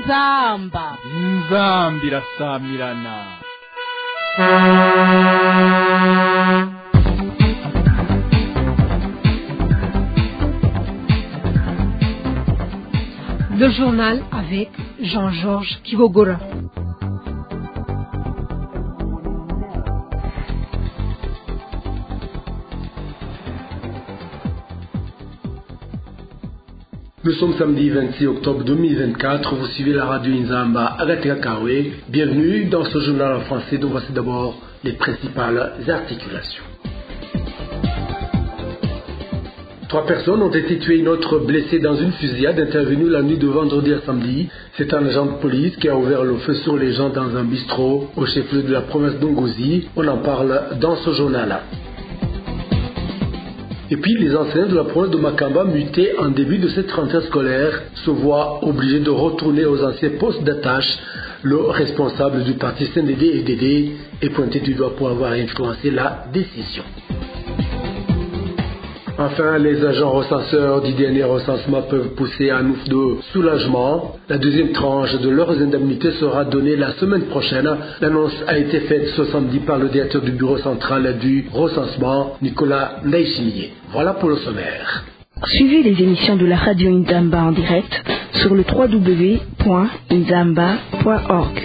inzamba irasamirana. Le journal avec Jean-Georges Kibogora. Nous sommes samedi 26 octobre 2024, vous suivez la radio Inzamba Agategakawe. Bienvenue dans ce journal en français dont voici d'abord les principales articulations. 3 personnes ont été tuées et une autre blessée dans une fusillade intervenue la nuit de vendredi à samedi. C'est un agent de police qui a ouvert le feu sur les gens dans un bistrot au chef-lieu de la province d'Ongozi. On en parle dans ce journal-là. Et puis les enseignants de la province de Makamba, mutés en début de cette rentrée scolaire, se voient obligés de retourner aux anciens postes d'attache. Le responsable du parti CNDD-FDD est pointé du doigt pour avoir influencé la décision. Enfin, les agents recenseurs du dernier recensement peuvent pousser un ouf de soulagement. La deuxième tranche de leurs indemnités sera donnée la semaine prochaine. L'annonce a été faite ce samedi par le directeur du bureau central du recensement, Nicolas Ndaïchimiye. Voilà pour le sommaire. Suivez les émissions de la radio Inzamba en direct sur le www.inzamba.org.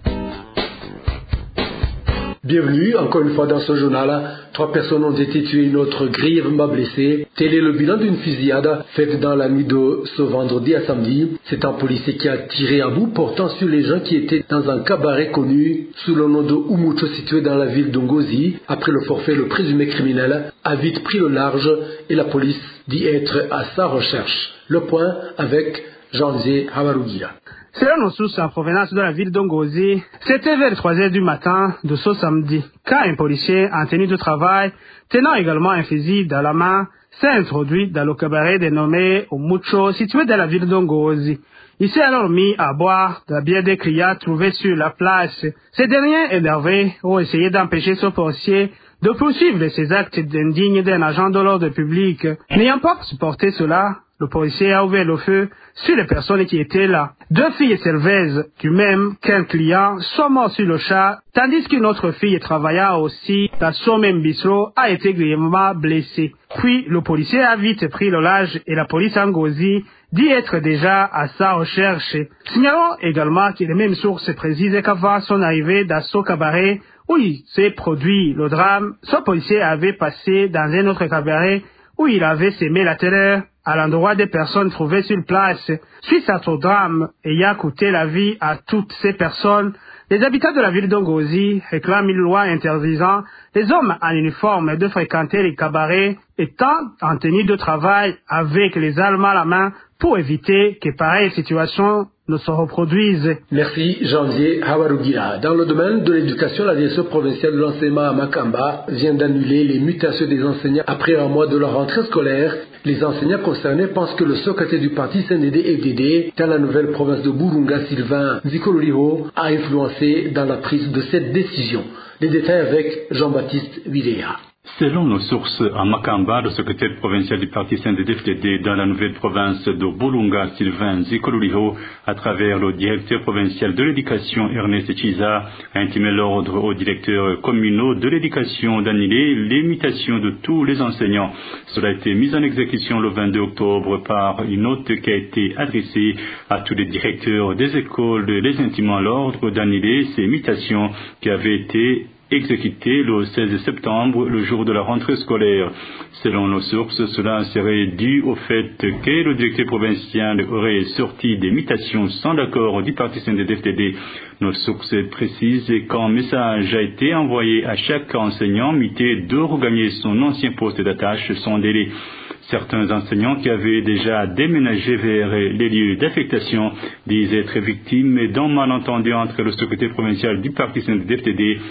Bienvenue encore une fois dans ce journal. 3 personnes ont été tuées, une autre grièvement blessée. Tel est le bilan d'une fusillade faite dans la nuit de ce vendredi à samedi. C'est un policier qui a tiré à bout portant sur les gens qui étaient dans un cabaret connu sous le nom de Umucho situé dans la ville d'Ongozi. Après le forfait, le présumé criminel a vite pris le large et la police dit être à sa recherche. Le point avec Janvier Havarugira. Selon nos sources en provenance de la ville d'Ongozi, c'était vers 3h du matin de ce samedi, quand un policier en tenue de travail, tenant également un fusil dans la main, s'est introduit dans le cabaret dénommé Umucho, situé dans la ville d'Ongozi. Il s'est alors mis à boire de la bière des clients trouvés sur la place. Ces derniers, énervés, ont essayé d'empêcher ce policier de poursuivre ses actes indignes d'un agent de l'ordre public. N'ayant pas supporté cela, le policier a ouvert le feu sur les personnes qui étaient là. 2 filles serveuses, du même qu'un client, sont mortes sur le chat, tandis qu'une autre fille travaillant aussi dans ce même bistrot a été grièvement blessée. Puis le policier a vite pris le large et la police Ngozi dit être déjà à sa recherche. Signalons également que les mêmes sources précisent qu'avant son arrivée dans ce cabaret où il s'est produit le drame, ce policier avait passé dans un autre cabaret où il avait sémé la terreur à l'endroit des personnes trouvées sur place. Suite à ce drame ayant coûté la vie à toutes ces personnes, les habitants de la ville d'Ongozi réclament une loi interdisant les hommes en uniforme de fréquenter les cabarets étant en tenue de travail avec les armes à la main pour éviter que pareille situation ne se reproduise. Merci Janvier Hawarugira. Dans le domaine de l'éducation, la direction provinciale de l'enseignement à Makamba vient d'annuler les mutations des enseignants après un mois de leur rentrée scolaire. Les enseignants concernés pensent que le secrétaire du parti CNDD-FDD dans la nouvelle province de Burunga, Sylvain Nzikololiho, a influencé dans la prise de cette décision. Les détails avec Jean-Baptiste Vidéa. Selon nos sources à Makamba, le secrétaire provincial du parti CNDD-FDD dans la nouvelle province de Bulunga, Sylvain Nzikololiho, à travers le directeur provincial de l'éducation Ernest Chiza, a intimé l'ordre aux directeurs communaux de l'éducation d'annuler les mutations de tous les enseignants. Cela a été mis en exécution le 22 octobre par une note qui a été adressée à tous les directeurs des écoles, les intimant l'ordre d'annuler ces mutations qui avaient été exécuté le 16 septembre, le jour de la rentrée scolaire. Selon nos sources, cela serait dû au fait que le directeur provincial aurait sorti des mutations sans l'accord du parti CNDD-FDD. Nos sources précisent qu'un message a été envoyé à chaque enseignant muté de regagner son ancien poste d'attache sans délai. Certains enseignants qui avaient déjà déménagé vers les lieux d'affectation disent être victimes d'un malentendu entre le secrétaire provincial du parti CNDD-FDD et les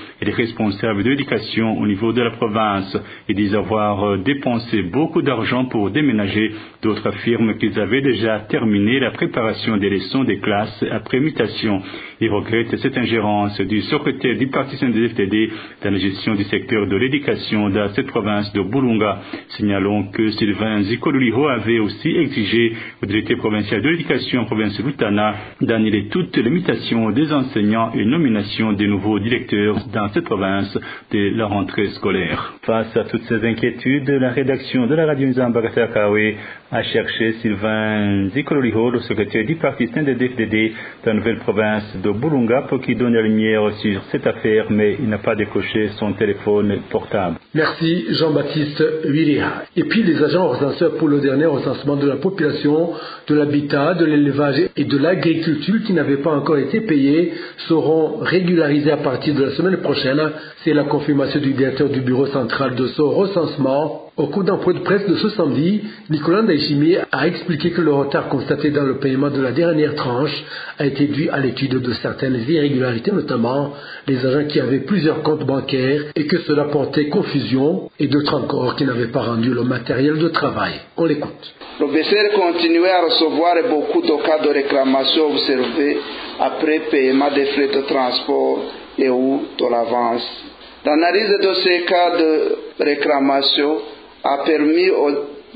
responsables de l'éducation au niveau de la province. Ils disent avoir dépensé beaucoup d'argent pour déménager. D'autres affirment qu'ils avaient déjà terminé la préparation des leçons des classes après mutation. Ils regrettent cette ingérence du secrétaire du parti CNDD-FDD dans la gestion du secteur de l'éducation dans cette province de Bulunga. Signalons que Sylvain Zikoluliho avait aussi exigé au directeur provincial de l'éducation en province de Lutana d'annuler toutes les mutations des enseignants et nomination des nouveaux directeurs dans cette province de la rentrée scolaire. Face à toutes ces inquiétudes, la rédaction de la radio Nzamba Kawe a cherché Sylvain Zikoluliho, le secrétaire du parti CNDD-FDD de la nouvelle province de Bulunga, pour qu'il donne la lumière sur cette affaire, mais il n'a pas décroché son téléphone portable. Merci Jean-Baptiste Wiria. Et puis les agents recenseurs pour le dernier recensement de la population, de l'habitat, de l'élevage et de l'agriculture qui n'avaient pas encore été payés seront régularisés à partir de la semaine prochaine. C'est la confirmation du directeur du bureau central de ce recensement. Au cours d'un point de presse de ce samedi, Nicolas Ndaïchimi a expliqué que le retard constaté dans le paiement de la dernière tranche a été dû à l'étude de certaines irrégularités, notamment les agents qui avaient plusieurs comptes bancaires et que cela portait confusion, et d'autres encore qui n'avaient pas rendu le matériel de travail. On l'écoute. Le BCR continuait à recevoir beaucoup de cas de réclamation observés après paiement des frais de transport et ou de l'avance. L'analyse de ces cas de réclamation a permis au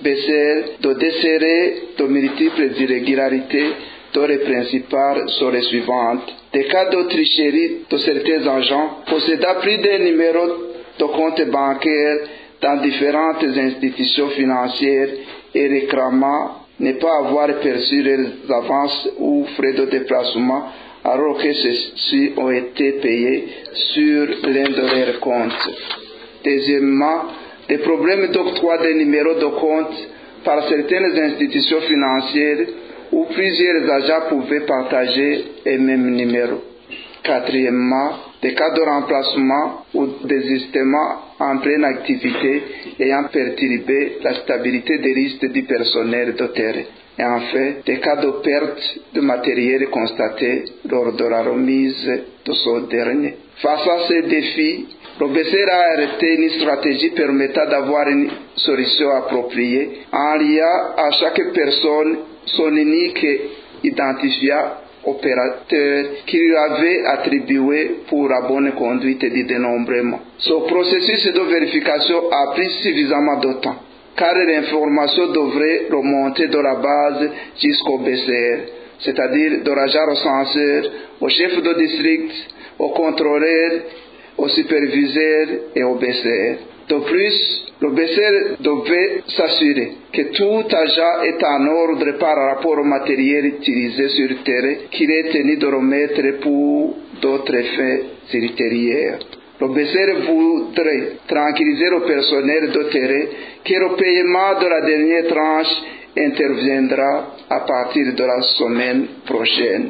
BCR de déceler de multiples irrégularités, dont les principales sont les suivantes. Des cas de tricherie de certains agents possédant plus d'un numéro de compte bancaire dans différentes institutions financières et réclamant ne pas avoir perçu les avances ou frais de déplacement alors que ceux-ci ont été payés sur l'un de leurs comptes. Deuxièmement, des problèmes d'octroi des numéros de compte par certaines institutions financières où plusieurs agents pouvaient partager un même numéro. Quatrièmement, des cas de remplacement ou désistement en pleine activité ayant perturbé la stabilité des listes du personnel de terrain. Et enfin, des cas de perte de matériel constatés lors de la remise de ce dernier. Face à ces défis, le BCR a arrêté une stratégie permettant d'avoir une solution appropriée en liant à chaque personne son unique identifiant opérateur qui lui avait attribué pour la bonne conduite du dénombrement. Ce processus de vérification a pris suffisamment de temps, car l'information devrait remonter de la base jusqu'au BCR, c'est-à-dire de l'agent recenseur, au chef de district, au contrôleur, au superviseur et au BCR. De plus, le BCR devait s'assurer que tout agent est en ordre par rapport au matériel utilisé sur le terrain qu'il est tenu de remettre pour d'autres faits ultérieurs. Le BCR voudrait tranquilliser le personnel de terrain que le paiement de la dernière tranche interviendra à partir de la semaine prochaine.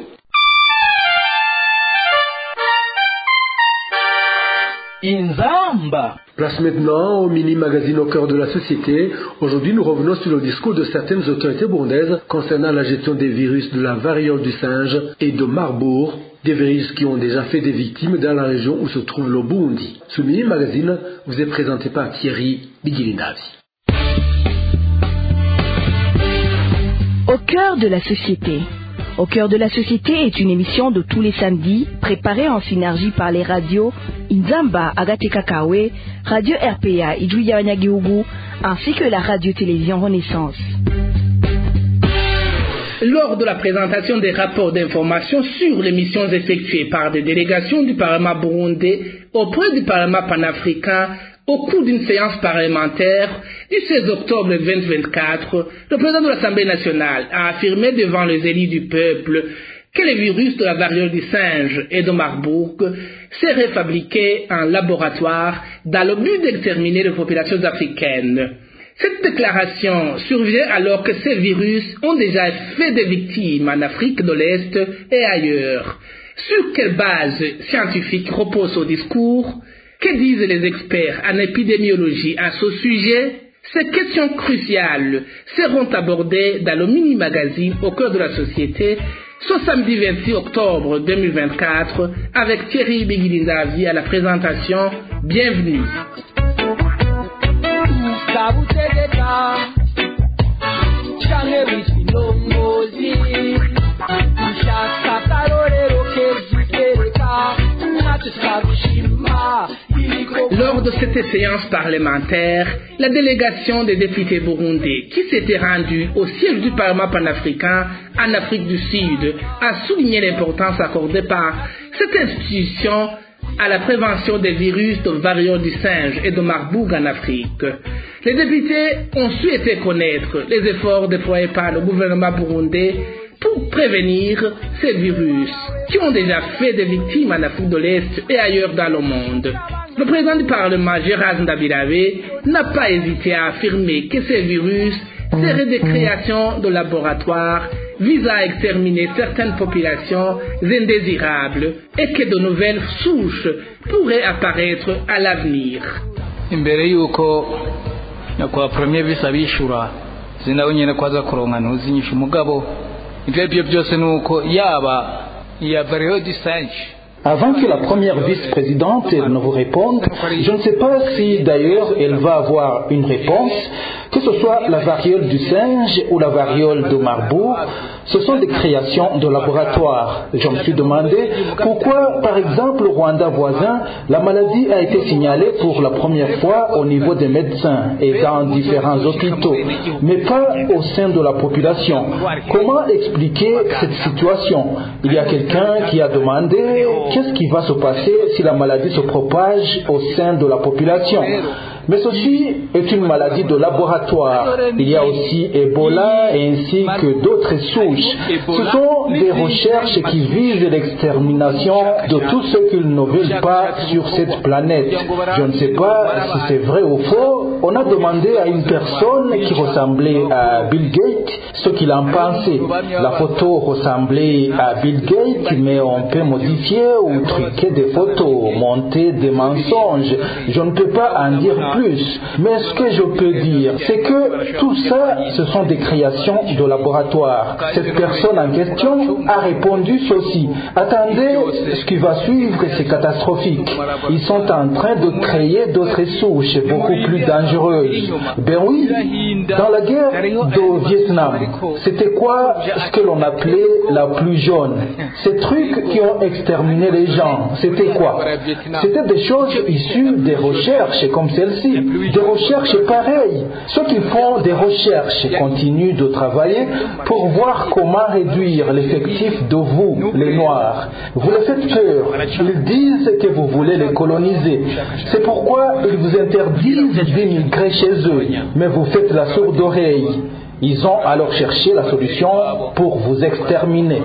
Inzamba. Place maintenant au mini-magazine au cœur de la société. Aujourd'hui, nous revenons sur le discours de certaines autorités burundaises concernant la gestion des virus de la variole du singe et de Marburg, des virus qui ont déjà fait des victimes dans la région où se trouve le Burundi. Ce mini-magazine vous est présenté par Thierry Bigilindavi. Au cœur de la société. Au cœur de la société est une émission de tous les samedis, préparée en synergie par les radios Nzamba Agatekakawe, Radio RPA Ijuya Wanyagihugu, ainsi que la radio-télévision Renaissance. Lors de la présentation des rapports d'information sur les missions effectuées par des délégations du Parlement burundais auprès du Parlement panafricain, au cours d'une séance parlementaire du 16 octobre 2024, le président de l'Assemblée nationale a affirmé devant les élus du peuple que les virus de la variole du singe et de Marburg seraient fabriqués en laboratoire dans le but d'exterminer les populations africaines. Cette déclaration survient alors que ces virus ont déjà fait des victimes en Afrique de l'Est et ailleurs. Sur quelle base scientifique repose ce discours? Que disent les experts en épidémiologie à ce sujet? Ces questions cruciales seront abordées dans le mini-magazine au cœur de la société ce samedi 26 octobre 2024 avec Thierry Biguilindavi à la présentation. Bienvenue. Lors de cette séance parlementaire, la délégation des députés burundais qui s'était rendue au siège du Parlement panafricain en Afrique du Sud a souligné l'importance accordée par cette institution à la prévention des virus de variole du singe et de Marburg en Afrique. Les députés ont souhaité connaître les efforts déployés par le gouvernement burundais pour prévenir ces virus qui ont déjà fait des victimes en Afrique de l'Est et ailleurs dans le monde. Le président du Parlement, Gérard Ndabirabe, n'a pas hésité à affirmer que ces virus seraient des créations de laboratoires visant à exterminer certaines populations indésirables et que de nouvelles souches pourraient apparaître à l'avenir. Imbere yuko nakwa premier bisabishura zinawe nyene kwaza kuronka ntuzinyisha umugabo ibyo byose nuko yaba ya variole du singe. Avant que la première vice-présidente ne vous réponde, je ne sais pas si d'ailleurs elle va avoir une réponse, que ce soit la variole du singe ou la variole de Marburg, ce sont des créations de laboratoire. Je me suis demandé pourquoi, par exemple, au Rwanda voisin, la maladie a été signalée pour la première fois au niveau des médecins et dans différents hôpitaux, mais pas au sein de la population. Comment expliquer cette situation? Il y a quelqu'un qui a demandé qu'est-ce qui va se passer si la maladie se propage au sein de la population. Mais ceci est une maladie de laboratoire. Il y a aussi Ebola ainsi que d'autres souches. Ce sont des recherches qui visent l'extermination de tous ceux qui ne veulent pas sur cette planète. Je ne sais pas si c'est vrai ou faux. On a demandé à une personne qui ressemblait à Bill Gates ce qu'il en pensait. La photo ressemblait à Bill Gates, mais on peut modifier ou truquer des photos, monter des mensonges. Je ne peux pas en dire plus. Mais ce que je peux dire, c'est que tout ça, ce sont des créations de laboratoire. Cette personne en question a répondu ceci. Attendez, ce qui va suivre, c'est catastrophique. Ils sont en train de créer d'autres souches beaucoup plus dangereuses. Ben oui, dans la guerre du Vietnam, c'était quoi ce que l'on appelait la pluie jaune? Ces trucs qui ont exterminé les gens, c'était quoi? C'était des choses issues des recherches comme celle-ci. Des recherches pareilles. Ceux qui font des recherches continuent de travailler pour voir comment réduire l'effectif de vous, les Noirs. Vous les faites peur. Ils disent que vous voulez les coloniser. C'est pourquoi ils vous interdisent d'immigrer chez eux. Mais vous faites la sourde oreille. Ils ont alors cherché la solution pour vous exterminer.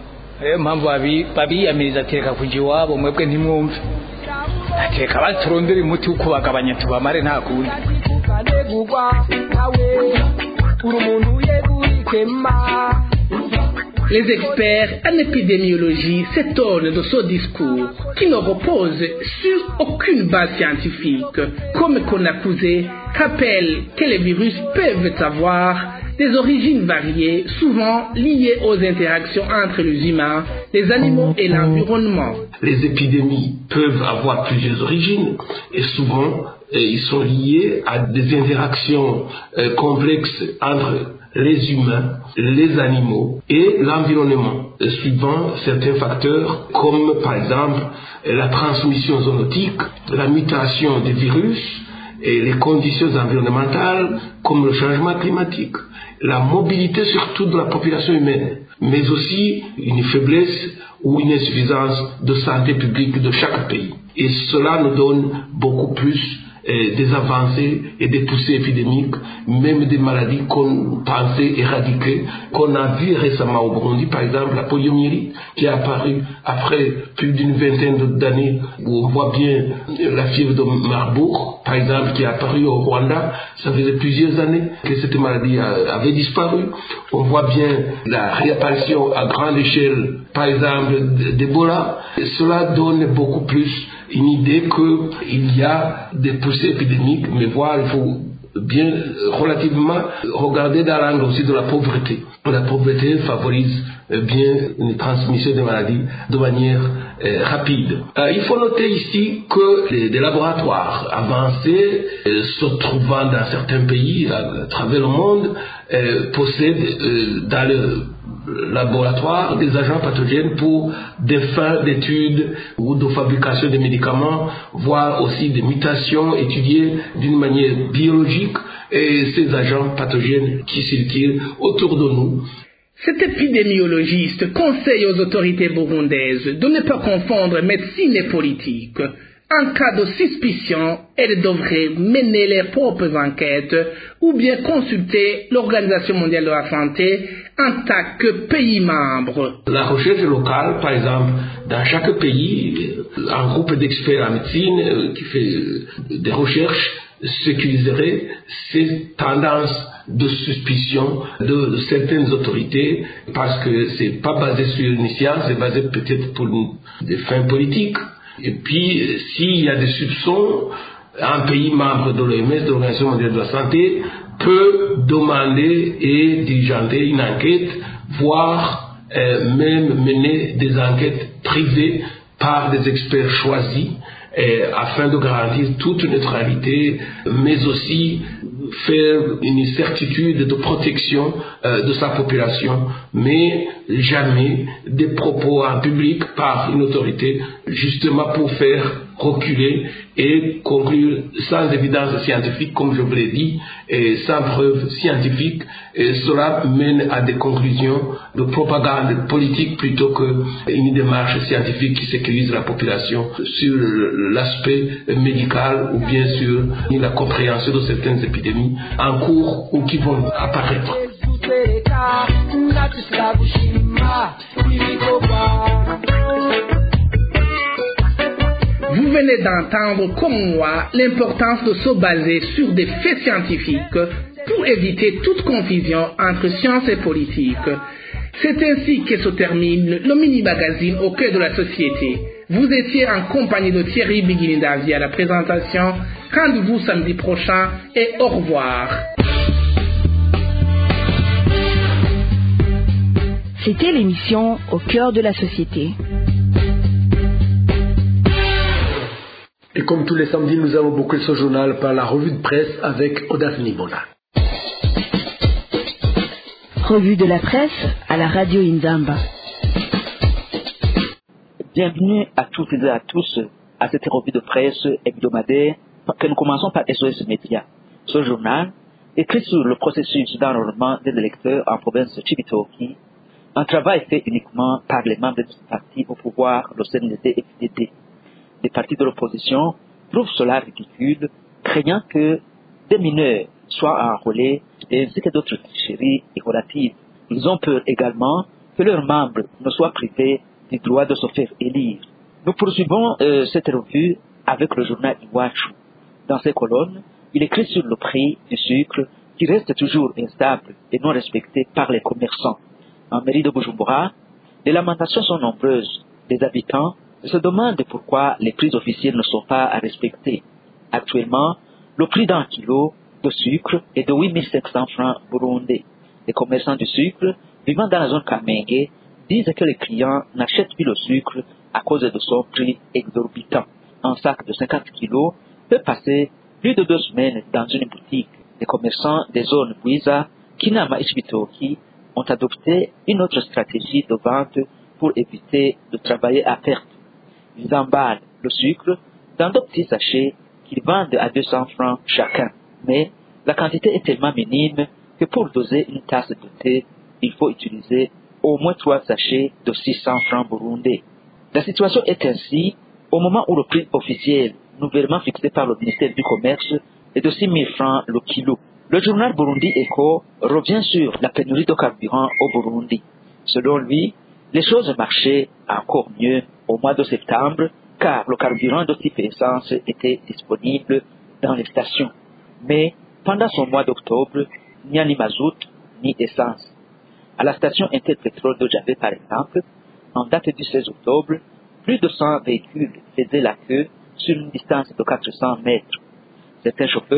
Les experts en épidémiologie s'étonnent de ce discours qui ne repose sur aucune base scientifique. Comme Konakuzé rappelle que les virus peuvent avoir des origines variées, souvent liées aux interactions entre les humains, les animaux et l'environnement. Les épidémies peuvent avoir plusieurs origines et souvent ils sont liés à des interactions complexes entre les humains, les animaux et l'environnement, suivant certains facteurs comme par exemple la transmission zoonotique, la mutation des virus et les conditions environnementales comme le changement climatique, la mobilité surtout de la population humaine, mais aussi une faiblesse ou une insuffisance de santé publique de chaque pays. Et cela nous donne beaucoup plus des avancées et des poussées épidémiques, même des maladies qu'on pensait éradiquer, qu'on a vu récemment au Burundi, par exemple la poliomyélite, qui est apparue après plus d'une vingtaine d'années, où on voit bien la fièvre de Marburg, par exemple, qui est apparue au Rwanda. Ça faisait plusieurs années que cette maladie avait disparu. On voit bien la réapparition à grande échelle, par exemple, d'Ebola. Cela donne beaucoup plus une idée qu'il y a des poussées épidémiques, mais il faut bien relativement regarder dans l'angle aussi de la pauvreté. La pauvreté favorise bien une transmission des maladies de manière rapide. Il faut noter ici que des laboratoires avancés se trouvant dans certains pays à travers le monde possèdent dans le laboratoire des agents pathogènes pour des fins d'études ou de fabrication de médicaments, voire aussi des mutations étudiées d'une manière biologique et ces agents pathogènes qui circulent autour de nous. Cet épidémiologiste conseille aux autorités burundaises de ne pas confondre médecine et politique. En cas de suspicion, elles devraient mener leurs propres enquêtes ou bien consulter l'Organisation mondiale de la santé en tant que pays membre. La recherche locale, par exemple, dans chaque pays, un groupe d'experts en médecine qui fait des recherches sécuriserait ces tendances de suspicion de certaines autorités parce que c'est pas basé sur une science, c'est basé peut-être pour des fins politiques. Et puis, s'il y a des soupçons, un pays membre de l'OMS, de l'Organisation mondiale de la santé, peut demander et diligenter une enquête, voire même mener des enquêtes privées par des experts choisis, afin de garantir toute neutralité, mais aussi faire une certitude de protection de sa population, mais jamais des propos en public par une autorité, justement pour faire reculer et conclure sans évidence scientifique, comme je vous l'ai dit, et sans preuve scientifique, et cela mène à des conclusions de propagande politique plutôt qu'une démarche scientifique qui sécurise la population sur l'aspect médical ou bien sur la compréhension de certaines épidémies en cours ou qui vont apparaître. Vous venez d'entendre, comme moi, l'importance de se baser sur des faits scientifiques pour éviter toute confusion entre science et politique. C'est ainsi que se termine le mini-magazine au cœur de la société. Vous étiez en compagnie de Thierry Biguinindavi à la présentation. Rendez-vous samedi prochain et au revoir. C'était l'émission Au cœur de la société. Et comme tous les samedis, nous allons boucler ce journal par la revue de presse avec Audace Nibona. Revue de la presse à la radio Inzamba. Bienvenue à toutes et à tous à cette revue de presse hebdomadaire que nous commençons par SOS Média. Ce journal, écrit sur le processus d'enrôlement des électeurs en province de Chibitoki, un travail fait uniquement par les membres des partis au pouvoir, le CNDD et FDD. Les partis de l'opposition trouvent cela ridicule, craignant que des mineurs soient enrôlés ainsi que d'autres tricheries et relatives. Ils ont peur également que leurs membres ne soient privés du droit de se faire élire. Nous poursuivons cette revue avec le journal Iwachu. Dans ces colonnes, il écrit sur le prix du sucre qui reste toujours instable et non respecté par les commerçants. En mairie de Bujumbura, les lamentations sont nombreuses. Les habitants se demandent pourquoi les prix officiels ne sont pas à respecter. Actuellement, le prix d'un kilo de sucre est de 8500 francs burundais. Les commerçants du sucre vivant dans la zone Kamenge disent que les clients n'achètent plus le sucre à cause de son prix exorbitant. Un sac de 50 kilos peut passer plus de 2 semaines dans une boutique. Les commerçants des zones Bwiza, Kinama et Chibitoki ont adopté une autre stratégie de vente pour éviter de travailler à perte. Ils emballent le sucre dans de petits sachets qu'ils vendent à 200 francs chacun. Mais la quantité est tellement minime que pour doser une tasse de thé, il faut utiliser au moins 3 sachets de 600 francs burundais. La situation est ainsi au moment où le prix officiel, nouvellement fixé par le ministère du Commerce, est de 6 000 francs le kilo. Le journal Burundi Echo revient sur la pénurie de carburant au Burundi. Selon lui, les choses marchaient encore mieux au mois de septembre, car le carburant de type essence était disponible dans les stations. Mais pendant ce mois d'octobre, il n'y a ni mazout ni essence. À la station Interpétrole de Javé, par exemple, en date du 16 octobre, plus de 100 véhicules faisaient la queue sur une distance de 400 mètres. Certains chauffeurs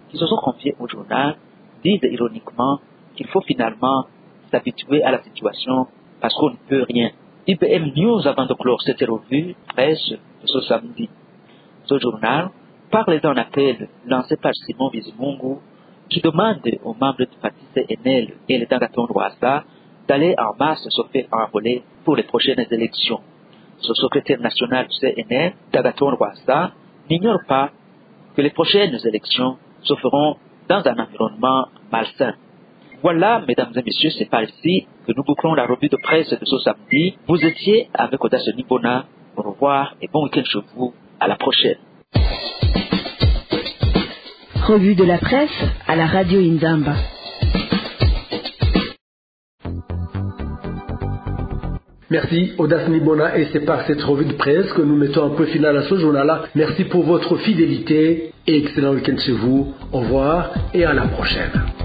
qui se sont confiés au journal disent ironiquement qu'il faut finalement s'habituer à la situation parce qu'on ne peut rien. IBM News, avant de clore cette revue presse de ce samedi. Ce journal parle d'un appel lancé par Simon Bizimungu qui demande aux membres du parti CNL et le Dagaton Rwasa d'aller en masse se faire enrôler pour les prochaines élections. Ce secrétaire national du CNL, Dagaton Rwasa, n'ignore pas que les prochaines élections se feront dans un environnement malsain. Voilà, mesdames et messieurs, c'est par ici que nous bouclons la revue de presse de ce samedi. Vous étiez avec Audace Nibona. Au revoir et bon week-end chez vous. À la prochaine. Revue de la presse à la radio Inzamba. Merci Audace Nibona, et c'est par cette revue de presse que nous mettons un peu final à ce journal-là. Merci pour votre fidélité et excellent week-end chez vous. Au revoir et à la prochaine.